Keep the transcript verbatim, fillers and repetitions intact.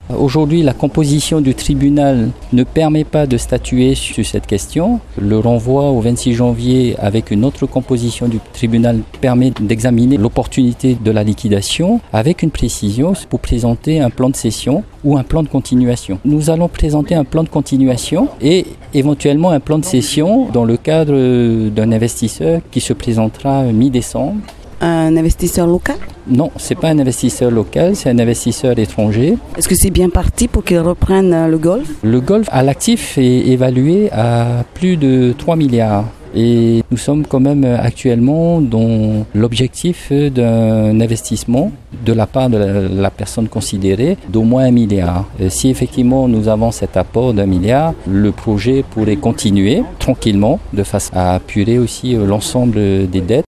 Aujourd'hui, la composition du tribunal ne permet pas de statuer sur cette question. Le renvoi au vingt-six janvier avec une autre composition du tribunal permet d'examiner l'opportunité de la liquidation avec une précision pour présenter un plan de cession ou un plan de continuation. Nous allons présenter un plan de continuation et éventuellement un plan de cession dans le cadre d'un investisseur qui se présentera mi-décembre. Un investisseur local ? Non, ce n'est pas un investisseur local, c'est un investisseur étranger. Est-ce que c'est bien parti pour qu'il reprenne le golf ? Le golf à l'actif est évalué à plus de trois milliards. Et nous sommes quand même actuellement dans l'objectif d'un investissement de la part de la, la personne considérée d'au moins un milliard. Et si effectivement nous avons cet apport d'un milliard, le projet pourrait continuer tranquillement de façon à apurer aussi l'ensemble des dettes.